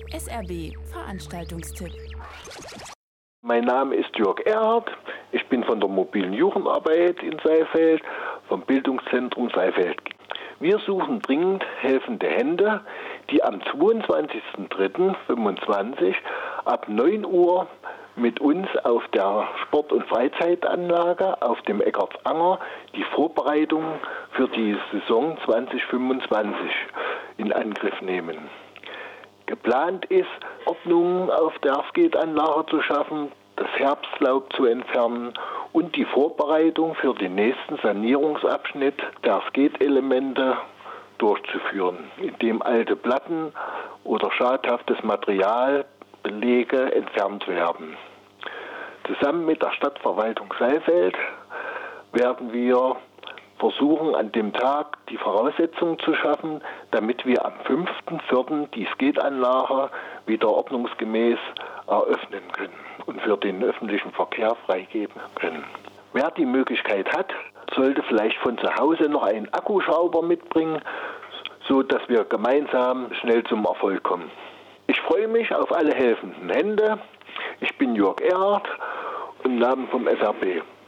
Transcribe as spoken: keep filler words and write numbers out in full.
S R B Veranstaltungstipp. Mein Name ist Jörg Erhardt. Ich bin von der mobilen Jugendarbeit in Seifeld, vom Bildungszentrum Seifeld. Wir suchen dringend helfende Hände, die am zweiundzwanzigsten dritten fünfundzwanzig ab neun Uhr mit uns auf der Sport- und Freizeitanlage auf dem Eckartsanger die Vorbereitung für die Saison zwanzig fünfundzwanzig in Angriff nehmen. Geplant ist, Ordnung auf der Skateanlage zu schaffen, das Herbstlaub zu entfernen und die Vorbereitung für den nächsten Sanierungsabschnitt der Skate-Elemente durchzuführen, indem alte Platten oder schadhaftes Material, Belege entfernt werden. Zusammen mit der Stadtverwaltung Seifeld werden wir versuchen, an dem Tag die Voraussetzungen zu schaffen, damit wir am fünften vierten die Skateanlage wieder ordnungsgemäß eröffnen können und für den öffentlichen Verkehr freigeben können. Wer die Möglichkeit hat, sollte vielleicht von zu Hause noch einen Akkuschrauber mitbringen, so dass wir gemeinsam schnell zum Erfolg kommen. Ich freue mich auf alle helfenden Hände. Ich bin Jörg Erhardt im Namen vom S R B.